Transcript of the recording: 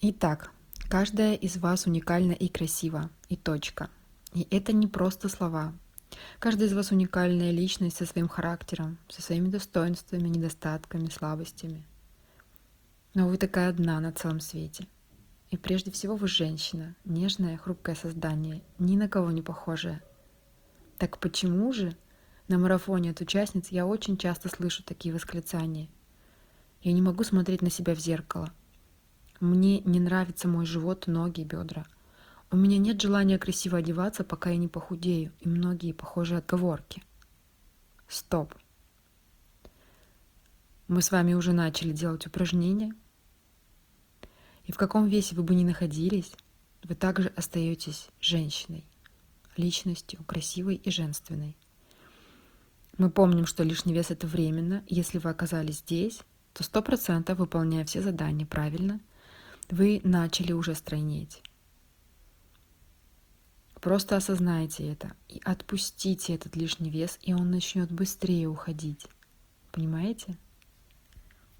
Итак, каждая из вас уникальна и красива, и точка. И это не просто слова. Каждая из вас уникальная личность со своим характером, со своими достоинствами, недостатками, слабостями. Но вы такая одна на целом свете. И прежде всего вы женщина, нежное, хрупкое создание, ни на кого не похожее. Так почему же на марафоне от участниц я очень часто слышу такие восклицания? Я не могу смотреть на себя в зеркало. Мне не нравится мой живот, ноги, бедра. У меня нет желания красиво одеваться, пока я не похудею, и многие похожие отговорки. Стоп. Мы с вами уже начали делать упражнения, и в каком весе вы бы ни находились, вы также остаетесь женщиной, личностью, красивой и женственной. Мы помним, что лишний вес — это временно, и если вы оказались здесь, то 100%, выполняя все задания правильно, вы начали уже стройнеть. Просто осознайте это и отпустите этот лишний вес, и он начнет быстрее уходить. Понимаете?